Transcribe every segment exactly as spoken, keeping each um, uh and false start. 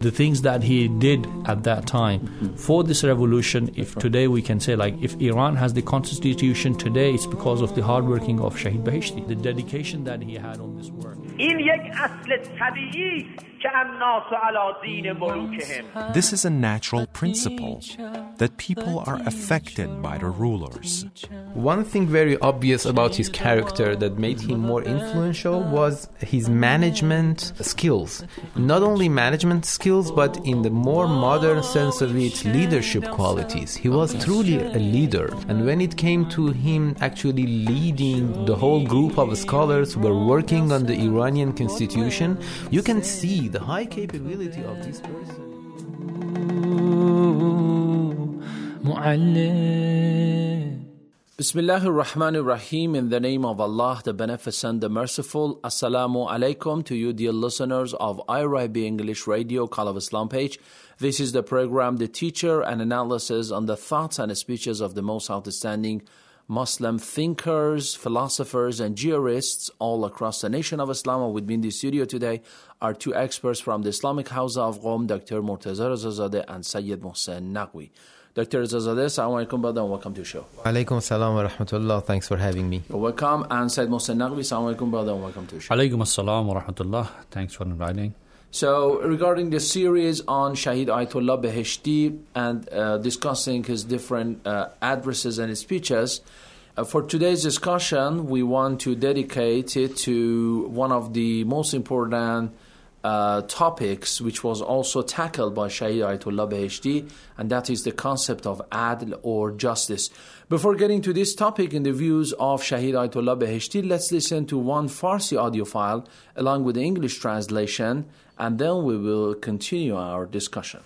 the things that he did at that time mm-hmm. for this revolution. If right. today we can say, like, if Iran has the constitution today, it's because of the hard working of Shahid Beheshti, the dedication that he had on this work. This is a natural principle, that people are affected by the rulers. One thing very obvious about his character that made him more influential was his management skills. Not only management skills, but in the more modern sense of it, leadership qualities. He was truly a leader. And when it came to him actually leading the whole group of scholars who were working on the Iranian constitution, you can see the high capability of this person. Bismillahir Rahmanir Rahim. In the name of Allah, the Beneficent, the Merciful. Assalamu alaikum to you, dear listeners of I R I B English Radio, Call of Islam page. This is the program, the teacher and analysis on the thoughts and speeches of the most outstanding Muslim thinkers, philosophers, and jurists all across the nation of Islam. With me in the studio today are two experts from the Islamic House of Qom, Doctor Murtaza Rezazadeh and Sayyid Mohsen Naqvi. Doctor Rezazadeh, assalamu alaikum, brother, and welcome to the show. Alaikum salam wa rahmatullah. Thanks for having me. You're welcome. And Sayyid Mohsen Naqvi, assalamu alaikum, brother, and welcome to the show. Alaikum assalam wa rahmatullah. Thanks for inviting. So, regarding the series on Shahid Ayatollah Beheshti and uh, discussing his different uh, addresses and speeches, uh, for today's discussion, we want to dedicate it to one of the most important uh, topics, which was also tackled by Shahid Ayatollah Beheshti, and that is the concept of adl or justice. Before getting to this topic in the views of Shahid Ayatollah Beheshti, let's listen to one Farsi audio file along with the English translation, and then we will continue our discussion.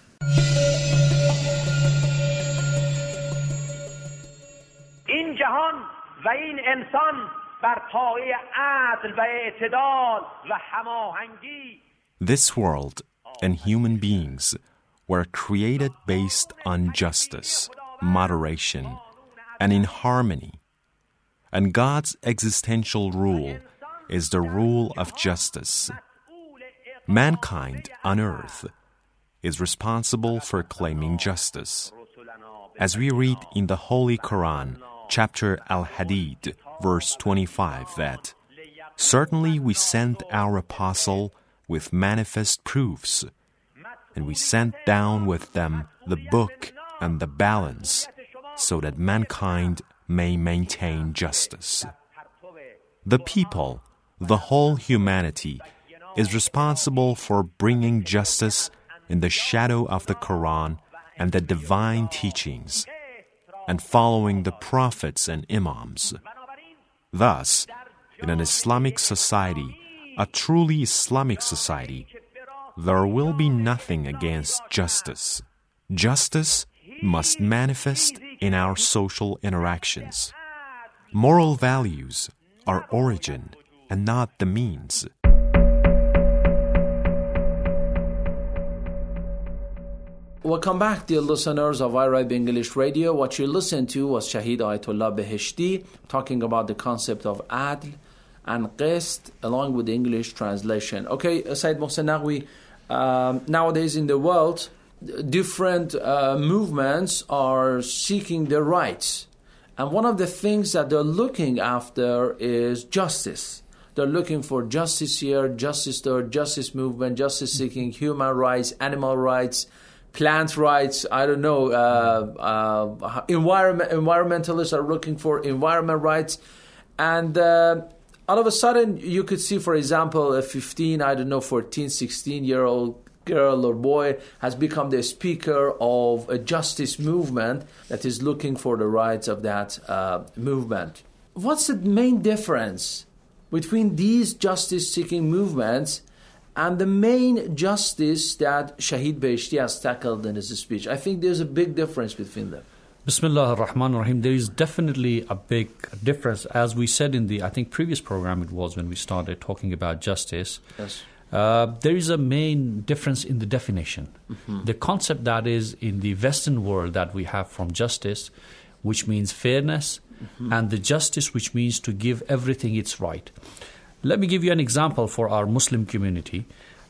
این جهان و این انسان بر پایه عدل و اعتدال و هماهنگی. This world and human beings were created based on justice, moderation, and in harmony. And God's existential rule is the rule of justice. Mankind on earth is responsible for claiming justice. As we read in the Holy Quran, chapter Al-Hadid, verse twenty-five, that certainly we sent our apostle with manifest proofs, and we sent down with them the book and the balance, so that mankind may maintain justice. The people, the whole humanity, is responsible for bringing justice in the shadow of the Quran and the divine teachings, and following the prophets and imams. Thus, in an Islamic society, a truly Islamic society, there will be nothing against justice. Justice must manifest in our social interactions. Moral values are origin and not the means. Welcome back, dear listeners of I R I B English Radio. What you listened to was Shahid Ayatollah Beheshti talking about the concept of adl and qist along with the English translation. Okay, Sayyid Mohsen Naqvi, um, nowadays in the world, different uh, movements are seeking their rights. And one of the things that they're looking after is justice. They're looking for justice here, justice there, justice movement, justice seeking, human rights, animal rights, plant rights, I don't know, uh, uh, environment, environmentalists are looking for environment rights. And uh, all of a sudden, you could see, for example, a fifteen, I don't know, fourteen, sixteen-year-old girl or boy has become the speaker of a justice movement that is looking for the rights of that uh, movement. What's the main difference between these justice-seeking movements and the main justice that Shahid Beheshti has tackled in his speech? I think there's a big difference between them. Bismillah ar-Rahman ar-Rahim. There is definitely a big difference. As we said in the, I think, previous program it was when we started talking about justice. Yes. Uh, there is a main difference in the definition. Mm-hmm. The concept that is in the Western world that we have from justice, which means fairness, mm-hmm. and the justice which means to give everything its right. Let me give you an example for our Muslim community.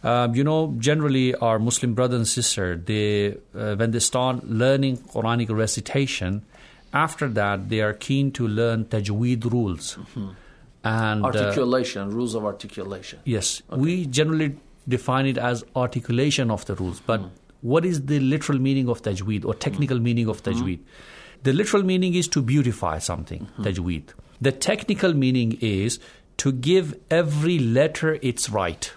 Um, you know, generally our Muslim brother and sister, they uh, when they start learning Quranic recitation, after that they are keen to learn tajweed rules. Mm-hmm. And articulation, uh, rules of articulation. Yes. Okay. We generally define it as articulation of the rules. But mm. what is the literal meaning of tajweed or technical mm. meaning of tajweed? Mm. The literal meaning is to beautify something, mm-hmm. tajweed. The technical meaning is to give every letter its right.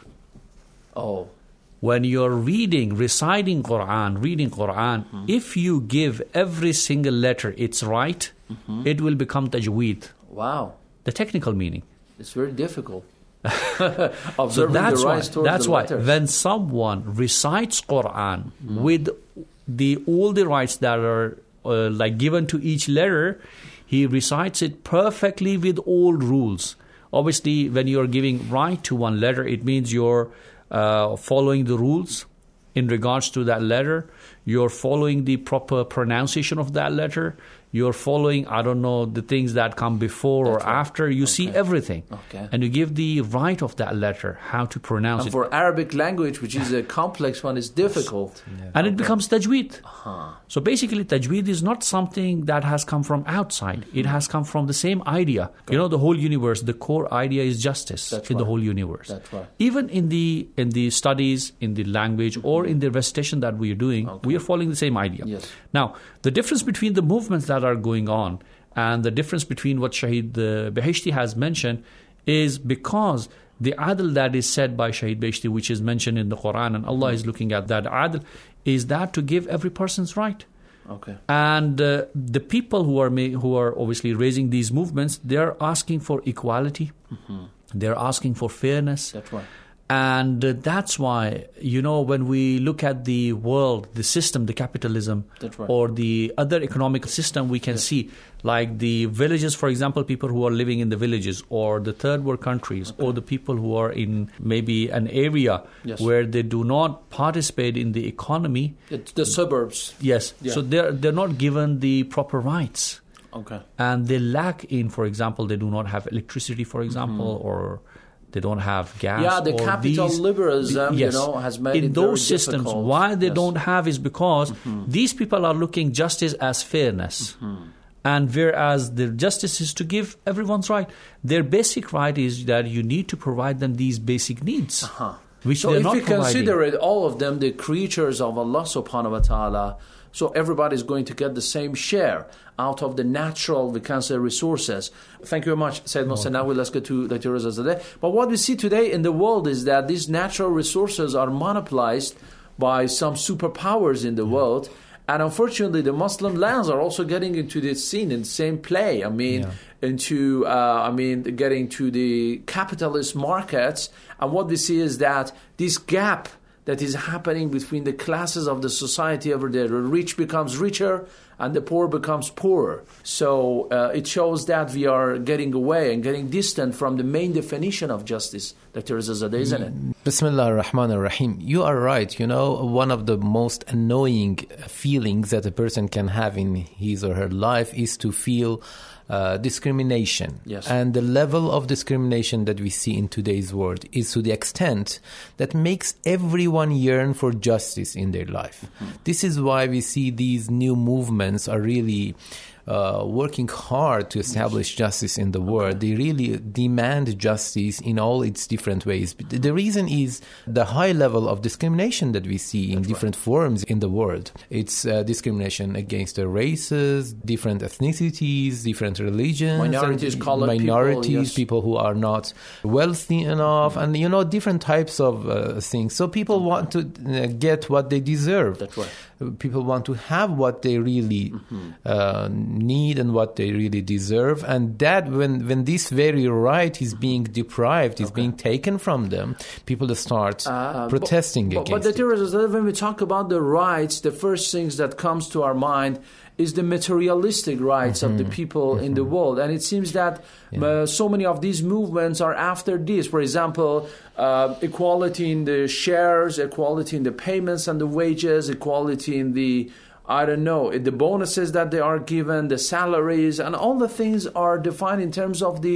Oh. When you're reading, reciting Quran, reading Quran, mm-hmm. if you give every single letter its right, mm-hmm. it will become tajweed. Wow. The technical meaning. It's very difficult. Observing so that's the why, rights towards that's the why letters. When someone recites Quran mm-hmm. with the all the rights that are uh, like given to each letter, he recites it perfectly with all rules. Obviously, when you're giving right to one letter, it means you're uh, following the rules in regards to that letter. You're following the proper pronunciation of that letter. You're following, I don't know, the things that come before That's or right. after. You okay. see everything. Okay. And you give the right of that letter, how to pronounce and it. For Arabic language, which is a complex one, it's difficult. Yeah. And okay. it becomes tajweed. Uh-huh. So basically, tajweed is not something that has come from outside. Mm-hmm. It has come from the same idea. Okay. You know, the whole universe, the core idea is justice That's in right. the whole universe. That's right. Even in the in the studies, in the language, mm-hmm. or in the recitation that we are doing, okay. we are following the same idea. Yes. Now, the difference between the movements that are going on and the difference between what Shahid uh, Beheshti has mentioned is because the adl that is said by Shahid Beheshti, which is mentioned in the Quran, and Allah mm-hmm. is looking at that adl, is that to give every person's right. Okay. And uh, the people who are ma- who are obviously raising these movements, they are asking for equality. Mm-hmm. They're asking for fairness. That's right. And uh, that's why, you know, when we look at the world, the system, the capitalism, right. or the other economic system, we can yes. see, like the villages, for example, people who are living in the villages, or the third world countries, okay. or the people who are in maybe an area yes. where they do not participate in the economy. It's the suburbs. Yes. Yeah. So they're, they're not given the proper rights. Okay. And they lack in, for example, they do not have electricity, for example, mm-hmm. or they don't have gas. Yeah, the or capital these, liberalism, the, yes. you know, has made in it those very systems. difficult. Why they yes. don't have is because mm-hmm. these people are looking justice as fairness, mm-hmm. and whereas the justice is to give everyone's right. Their basic right is that you need to provide them these basic needs, uh-huh. which so they're if not we providing. consider it, all of them, the creatures of Allah Subhanahu wa Taala. So everybody is going to get the same share out of the natural, we can say, resources. Thank you very much, Sayyid Mohsen. Now let's get to Doctor Reza Zadeh. But what we see today in the world is that these natural resources are monopolized by some superpowers in the yeah. world. And unfortunately, the Muslim lands are also getting into this scene in the same play. I mean, yeah. into, uh, I mean, getting to the capitalist markets. And what we see is that this gap that is happening between the classes of the society over there. The rich becomes richer and the poor becomes poorer. So uh, it shows that we are getting away and getting distant from the main definition of justice, Doctor Reza Zadeh, isn't it? Bismillah ar-Rahman ar-Rahim. You are right. You know, one of the most annoying feelings that a person can have in his or her life is to feel Uh, discrimination. Yes. And the level of discrimination that we see in today's world is to the extent that makes everyone yearn for justice in their life. Mm-hmm. This is why we see these new movements are really uh, working hard to establish justice in the world. They really demand justice in all its different ways. The reason is the high level of discrimination that we see in That's different right. forms in the world. It's uh, discrimination against the races, different ethnicities, different religions, minorities, colored minorities, people, yes. people who are not wealthy enough, and you know, different types of uh, things. So people mm-hmm. want to uh, get what they deserve. That's right. People want to have what they really mm-hmm. uh, need and what they really deserve, and that when when this very right is being deprived, is okay. being taken from them, people start uh, protesting but, against but, but the it. is that when we talk about the rights, the first things that comes to our mind is the materialistic rights mm-hmm. of the people mm-hmm. in the world. And it seems that yeah. uh, so many of these movements are after this. For example, uh, equality in the shares, equality in the payments and the wages, equality in the, I don't know, the bonuses that they are given, the salaries, and all the things are defined in terms of the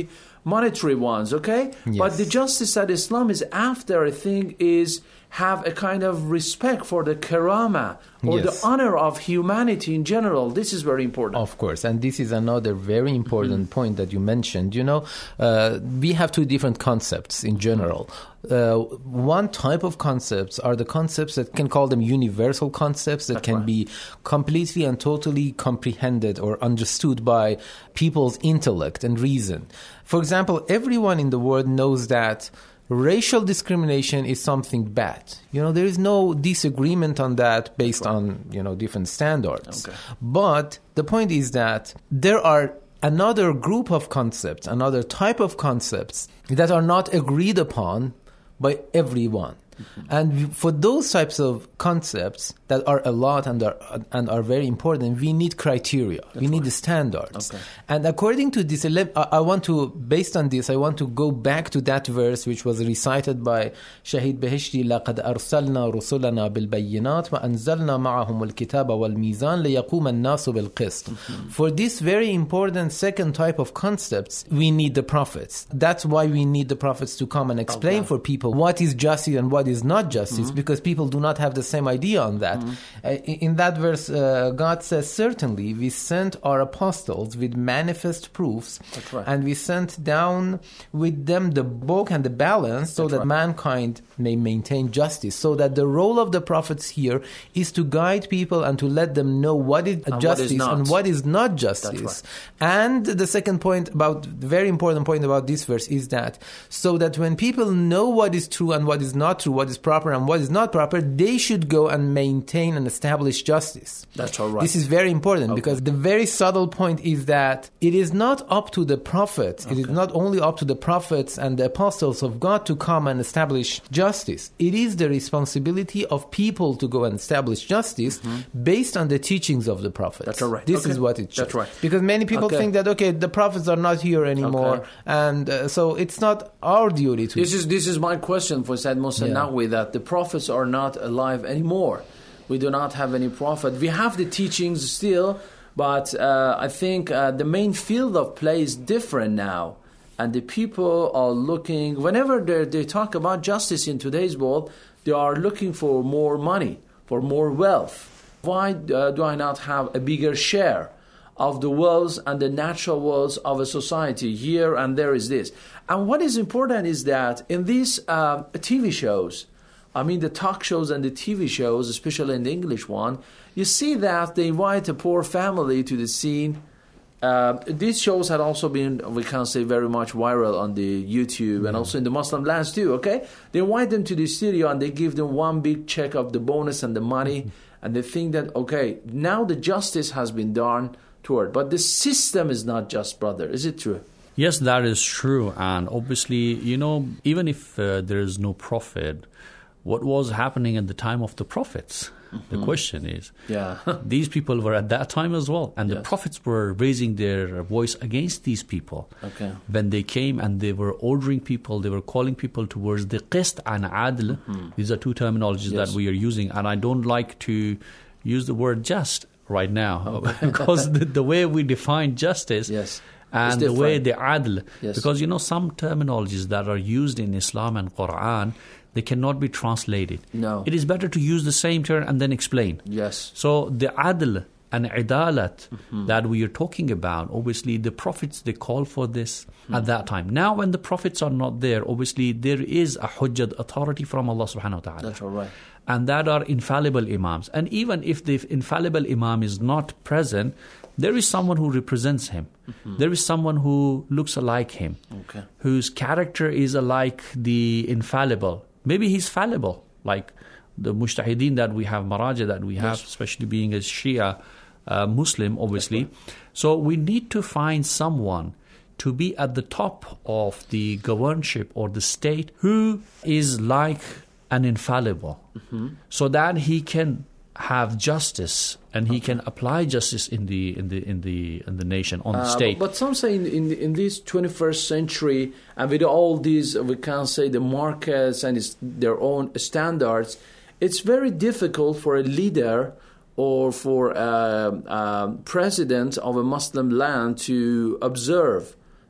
monetary ones, okay? Yes. But the justice that Islam is after, I think, is have a kind of respect for the karama or Yes. the honor of humanity in general. This is very important. Of course, and this is another very important mm-hmm. point that you mentioned. You know, uh, we have two different concepts in general. Uh, one type of concepts are the concepts that can call them universal concepts that That's can right. be completely and totally comprehended or understood by people's intellect and reason. For example, everyone in the world knows that racial discrimination is something bad. You know, there is no disagreement on that based right. on, you know, different standards. Okay. But the point is that there are another group of concepts, another type of concepts that are not agreed upon by everyone. Mm-hmm. And for those types of concepts that are a lot and are and are very important, we need criteria. That's we need right. the standards. Okay. And according to this, I want to, based on this, I want to go back to that verse which was recited by Shahid Beheshti, لَقَدْ أَرْسَلْنَا رُسُلَنَا بِالْبَيِّنَاتِ وَأَنزَلْنَا مَعَهُمُ الْكِتَابَ وَالْمِيزَانَ لِيَقُومَ النَّاسُ بِالْقِسْطِ. Mm-hmm. For this very important second type of concepts, we need the prophets. That's why we need the prophets to come and explain okay. for people what is justice and what is not justice, mm-hmm. because people do not have the same idea on that. Mm-hmm. Uh, in that verse, uh, God says, certainly we sent our apostles with manifest proofs, right. and we sent down with them the book and the balance so That's that right. mankind may maintain justice. So that the role of the prophets here is to guide people and to let them know what is and justice what is and what is not justice. Right. And the second point about, the very important point about this verse is that so that when people know what is true and what is not true, what is proper and what is not proper, they should go and maintain and establish justice. That's all right. This is very important okay. because the very subtle point is that it is not up to the prophets, okay. it is not only up to the prophets and the apostles of God to come and establish justice. It is the responsibility of people to go and establish justice mm-hmm. based on the teachings of the prophets. That's all right. This okay. is what it shows. That's right. Because many people okay. think that, okay, the prophets are not here anymore, okay. and uh, so it's not our duty to... This is, this is my question for Said Musa Yeah. Naqvi, that the prophets are not alive anymore. We do not have any prophet. We have the teachings still, but uh, I think uh, the main field of play is different now. And the people are looking, whenever they talk about justice in today's world, they are looking for more money, for more wealth. Why uh, do I not have a bigger share of the wealth and the natural wealth of a society? Here and there is this. And what is important is that in these uh, T V shows, I mean the talk shows and the T V shows, especially in the English one, you see that they invite a poor family to the scene. Uh, these shows had also been, we can say, very much viral on the YouTube mm. and also in the Muslim lands too, okay? They invite them to the studio and they give them one big check of the bonus and the money mm. and they think that, okay, now the justice has been done toward. But the system is not just, brother. Is it true? Yes, that is true. And obviously, you know, even if uh, there is no prophet, what was happening at the time of the prophets? Mm-hmm. The question is, yeah. these people were at that time as well. And yes. the prophets were raising their voice against these people. Okay. When they came and they were ordering people, they were calling people towards the qist and adl. Mm-hmm. These are two terminologies yes. that we are using. And I don't like to use the word just right now. Okay. Because the, the way we define justice yes. and the way the adl. Yes. Because, you know, some terminologies that are used in Islam and Quran, they cannot be translated. No. It is better to use the same term and then explain. Yes. So the adl and idalat mm-hmm. that we are talking about, obviously the prophets, they call for this mm-hmm. at that time. Now when the prophets are not there, obviously there is a hujjat authority from Allah subhanahu wa ta'ala. That's all right. And that are infallible imams. And even if the infallible imam is not present, there is someone who represents him. Mm-hmm. There is someone who looks alike him, okay. whose character is alike the infallible. Maybe he's fallible, like the mujtahideen that we have, maraja that we have, yes. especially being a Shia uh, Muslim, obviously. Right. So we need to find someone to be at the top of the governorship or the state who is like an infallible, mm-hmm. so that he can have justice and he okay. can apply justice in the in the in the in the nation on the uh, state. But, but some say in, in in this twenty-first century and with all these, we can say the markets and its, their own standards, it's very difficult for a leader or for a, a president of a Muslim land to observe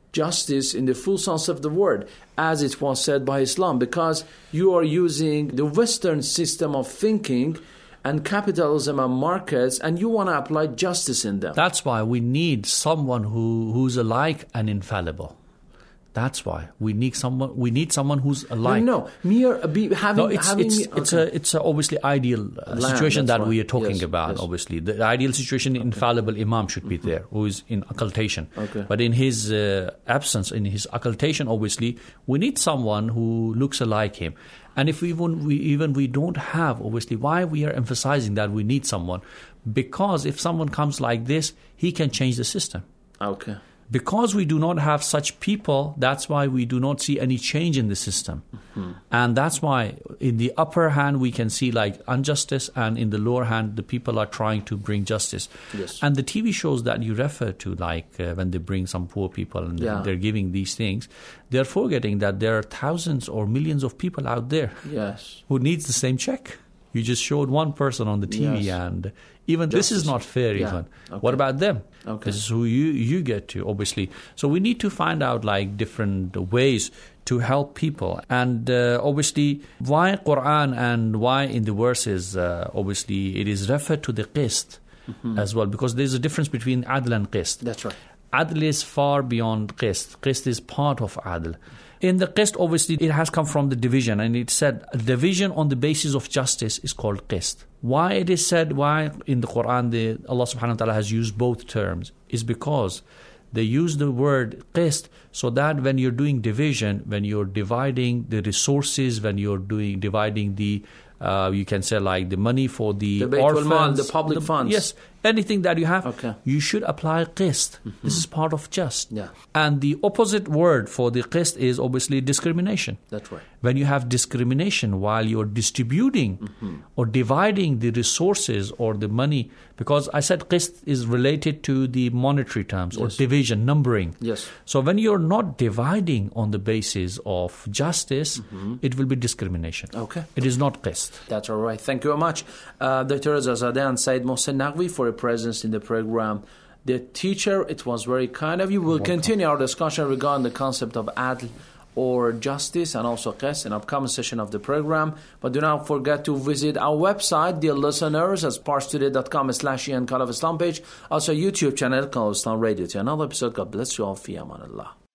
justice in the full sense of the word, as it was said by Islam, because you are using the Western system of thinking and capitalism and markets, and you want to apply justice in them. That's why we need someone who, who's alike and infallible. That's why we need someone. We need someone who's alike. No, no. mere be, having. No, it's having, it's, okay. it's a it's a obviously ideal uh, Land, situation that right. we are talking yes, about. Yes. Obviously, the ideal situation, okay. infallible imam should be mm-hmm. there, who is in occultation. Okay. But in his uh, absence, in his occultation, obviously, we need someone who looks alike him. And if we even we even we don't have, obviously, why we are emphasizing that we need someone? Because if someone comes like this, he can change the system. Okay. Because we do not have such people, that's why we do not see any change in the system. Mm-hmm. And that's why in the upper hand we can see like injustice, and in the lower hand the people are trying to bring justice. Yes. And the T V shows that you refer to, like uh, when they bring some poor people and yeah. they're giving these things, they're forgetting that there are thousands or millions of people out there yes. who needs the same check. You just showed one person on the T V, yes. and even Justice. This is not fair. Yeah. Even okay. what about them? Okay. This is who you you get to, obviously. So we need to find out like different ways to help people, and uh, obviously why Quran and why in the verses uh, obviously it is referred to the qist mm-hmm. as well, because there's a difference between adl and qist. That's right. Adl is far beyond qist. Qist is part of adl. In the qist, obviously, it has come from the division, and it said division on the basis of justice is called qist. Why it is said, why in the Quran the, Allah subhanahu wa ta'ala has used both terms, is because they use the word qist so that when you're doing division, when you're dividing the resources, when you're doing dividing the, uh, you can say like the money for the, the orphans, mal, the public the, funds. Yes, anything that you have, okay. you should apply qist. Mm-hmm. This is part of just. Yeah. And the opposite word for the qist is obviously discrimination. That's right. When you have discrimination while you're distributing mm-hmm. or dividing the resources or the money, because I said qist is related to the monetary terms yes. or division, numbering. Yes. So when you're not dividing on the basis of justice, mm-hmm. it will be discrimination. Okay. It is not qist. That's all right. Thank you very much, uh, Doctor Azadeh and Said Mohsen Naqvi, for your presence in the program. The teacher, it was very kind of you. We'll Welcome. continue our discussion regarding the concept of adl or justice and also qist in upcoming session of the program. But do not forget to visit our website, dear listeners, as parstoday.com slash Ian Call of Islam page. Also YouTube channel, Call of Islam Radio. To another episode. God bless you all. Fi aman Allah.